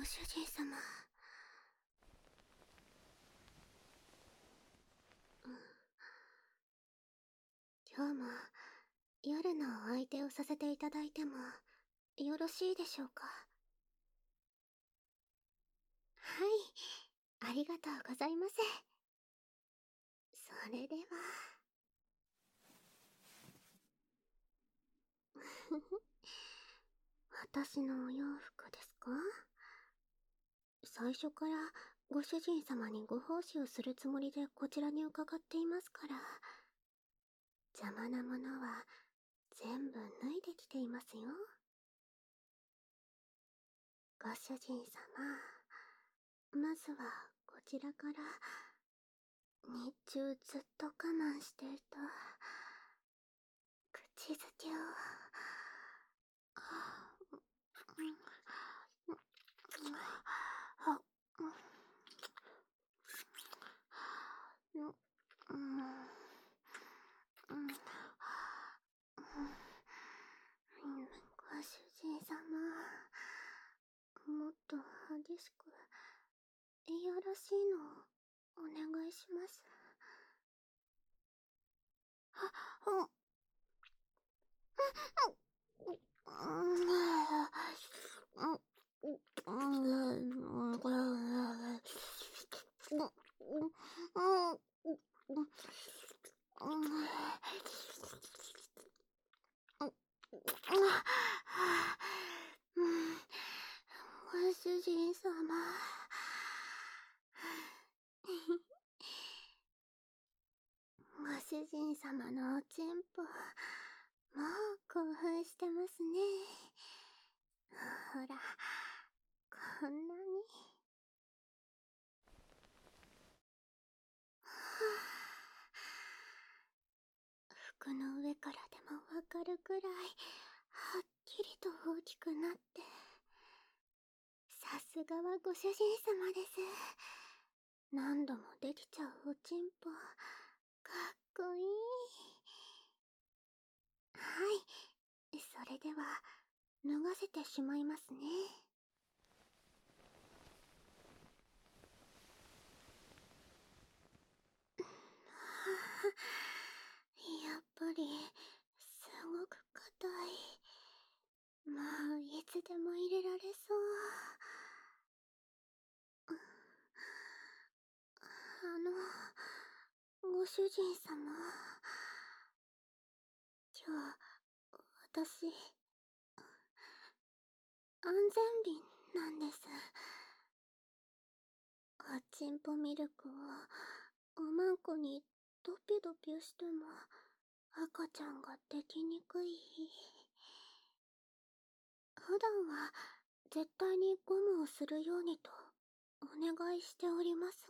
主人様。今日も夜のお相手をさせていただいてもよろしいでしょうか。はい、ありがとうございます。それでは私のお洋服ですか？最初からご主人様にご奉仕をするつもりでこちらに伺っていますから、邪魔なものは全部脱いできていますよ。ご主人様、まずはこちらから。日中ずっと我慢していた口づけを。ご主人様、もっと激しくいやらしいのをお願いします。ご主人様。ご主人様のおちんぽ、もう興奮してますね。ほら、こんなに。服の上からでもわかるくらいはっきりと大きくなって、さすがはご主人様です。何度もできちゃうおちんぽ、かっこいい。はい、それでは脱がせてしまいますね。やっぱりすごく硬い。まあいつでも入れられそう。ご主人様、今日私安全便なんです。おちんぽミルクをおまんこにドピドピしても赤ちゃんができにくい。普段は絶対にゴムをするようにとお願いしておりますが、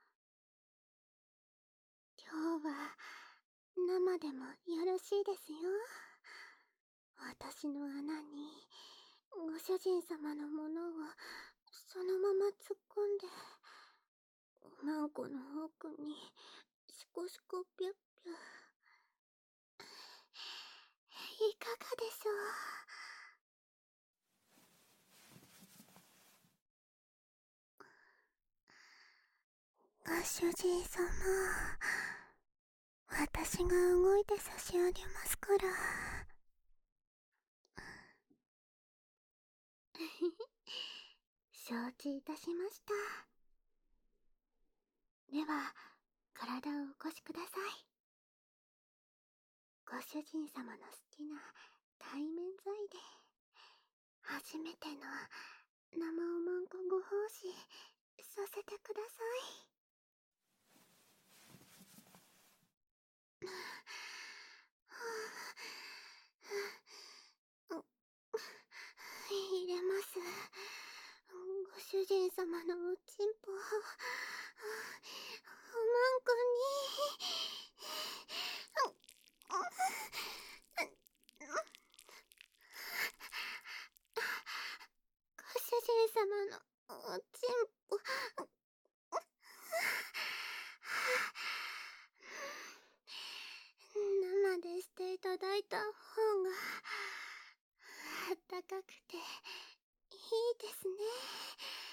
今日は生でもよろしいですよ。私の穴にご主人様のものをそのまま突っ込んで、おまんこの奥にシコシコピュッピュ。いかがでしょう？ご主人様、私が動いて差し上げますから。承知いたしました。では、体をお越しください。ご主人様の好きな対面材で、初めての生おまんこご奉仕させてください。入れます。ご主人様のおちんぽ、おまんこに。ご主人様のおちんぽ、生でしていただいた方があったかくていいですね。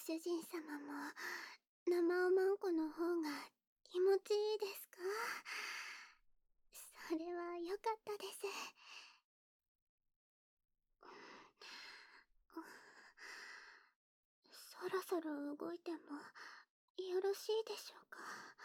主人様も生おまんこの方が気持ちいいですか？それは良かったです。そろそろ動いてもよろしいでしょうか？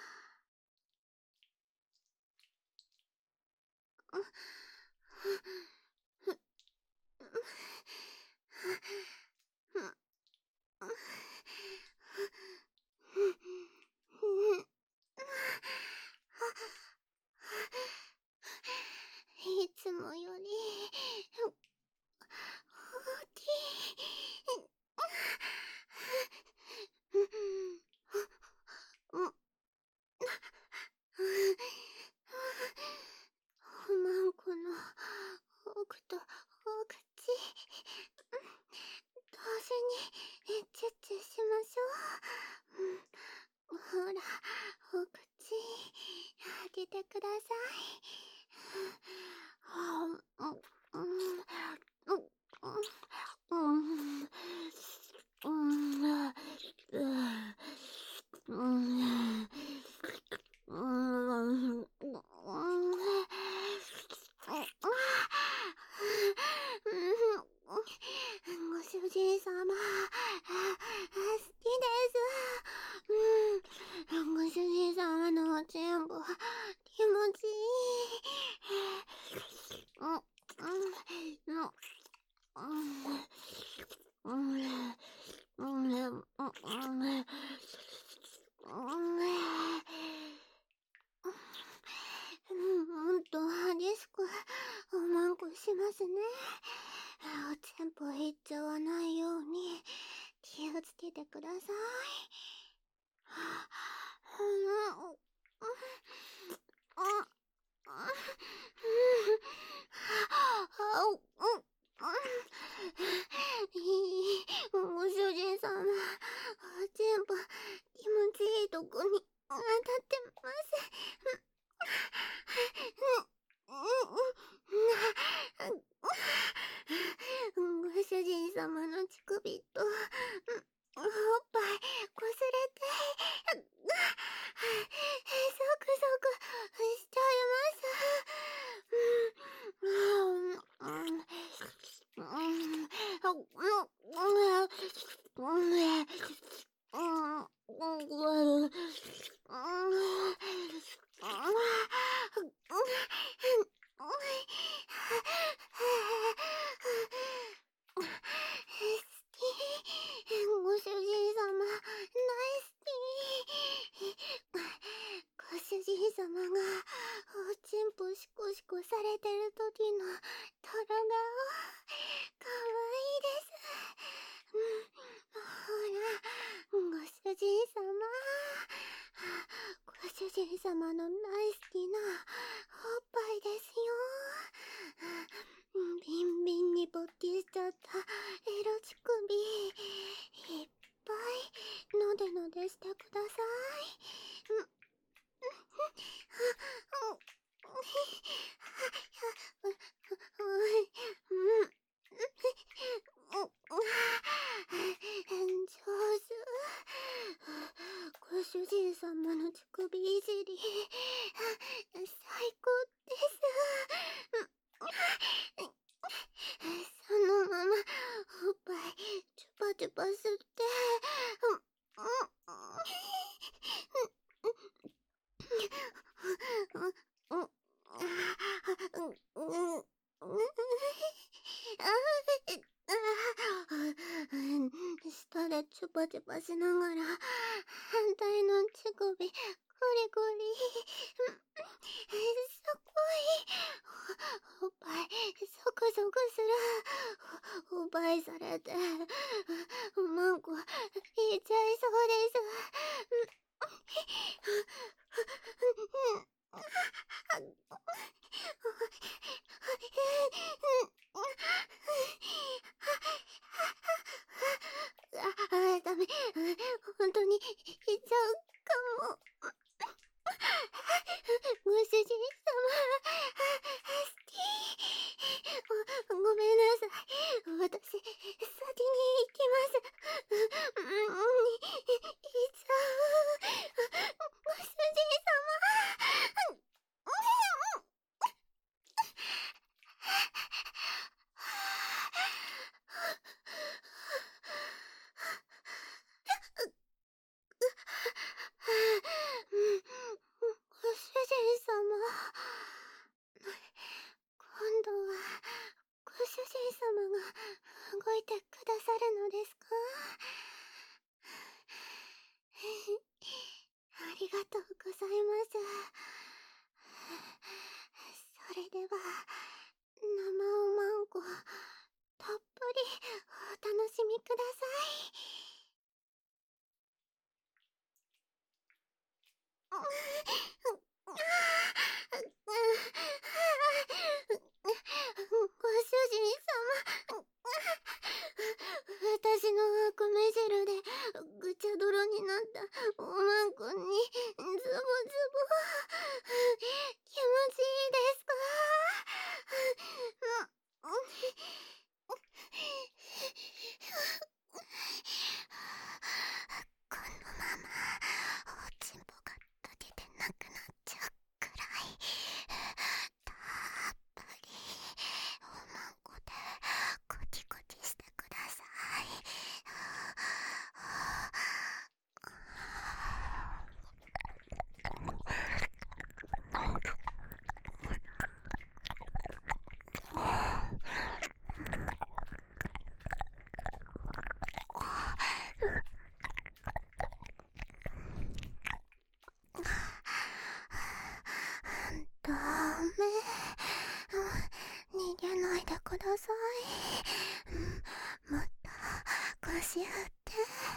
いつもより大きい。おまんこの奥とお口、同時にチュッチュしましょう。ほら、お口開けてくださご主人様、好きです。ご主人様のおちんぽ、気持ちいもっと激しくおまんこしますね。おちんぽいっちゃわないように気をつけてください。ご主人様、おちんぽ気持ちいいとこに当たってます。ご主人様の乳首とおっぱいこすれてゾクゾクしちゃいご主人様、大好き。ご主人様がおちんぽシコシコされてる時のトロ顔、かわいいです。ほら、ご主人様。ご主人様の大好きなおっぱいですよ。ビンビンに勃起しちゃったエロ乳首、いっぱいのでのでしてください。上手。ご主人様の乳首いじり、最高です。そのままおっぱいチュパチュパ吸って、舌でチュパチュパしながら反対の乳首ゴリゴリ、すっごいおっぱいゾクゾクする。おっぱいされておまんこいっちゃいそうです。ダメ。本当に行っちゃうかも。ご主人様、好き。ごめんなさい。私、先に行きます。 動いてくださるのですか？ありがとうございます。それでは、生おまんこ、たっぷりお楽しみください。ご主人様、私の悪目汁でぐちゃ泥になったおまんこにズボズボ気持ちいいですか？このままおちんぽが溶けてなくなっちゃうくらいたっぷりおまんこでコキコキしてください。ダメ。逃げないでください。もっと腰振って。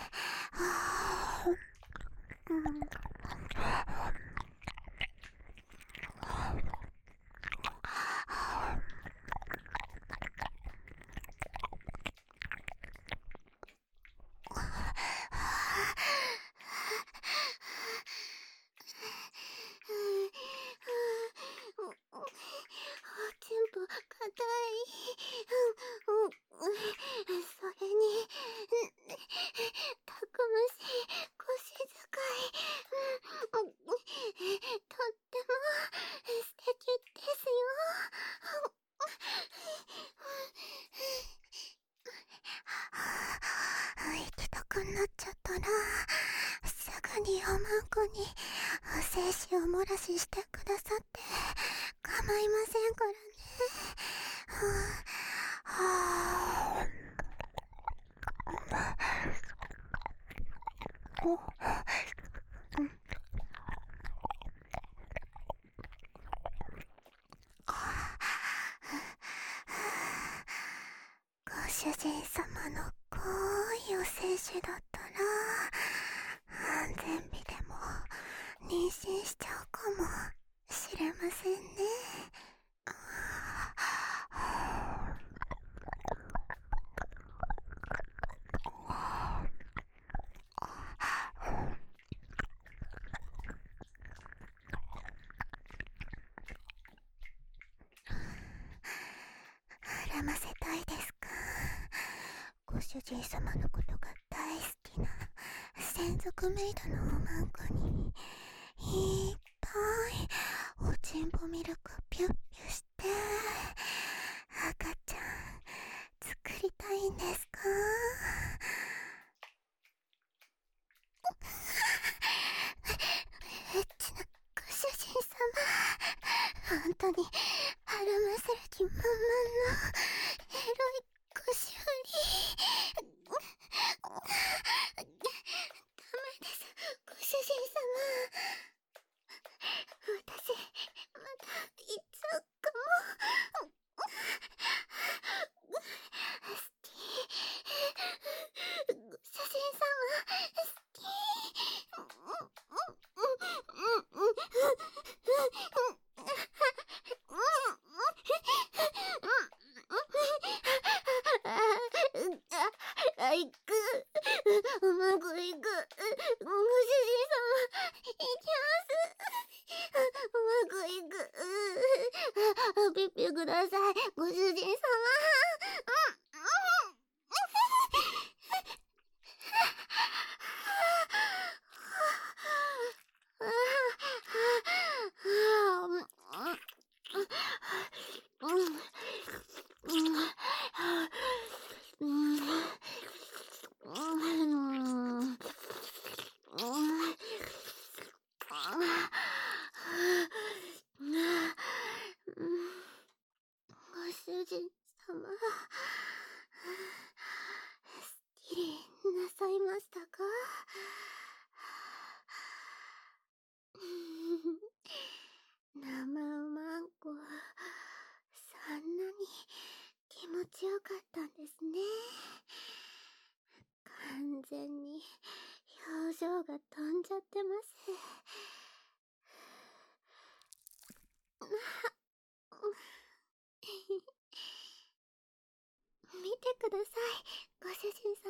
おちんぽかたい。それにたくましい腰使い。とっても素敵ですよ。行きたくなっちゃったらすぐにおまんこにお精子を漏らししてくださって構いませんからね。ご主人様の濃いお精子だったら安全日でも妊娠しちゃうかもしれませんね。膨らませたいですか？ご主人様のことが大好きな専属メイドのおまんこにいっぱいおちんぽミルクピュッピュして赤ちゃん作りたいんですか？エッチなご主人様、本当にはらませる気満々のエロい腰振り。ダメです、ご主人様。私また行っちゃうかも。好き。ご主人様好き。行く。うまくいく。ご主人様、行きます。うまくいく。ピッピください、ご主人様。 ゃってます。見てください、ご主人様。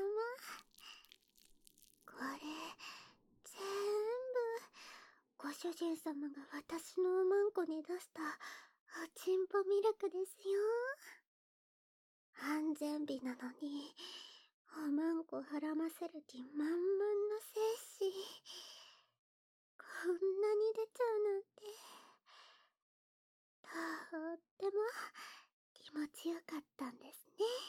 これ、全部、ご主人様が私のおまんこに出した、おちんぽミルクですよ。安全日なのに、おまんこはらませる気満々の精子。こんなに出ちゃうなんて。とっても気持ちよかったんですね。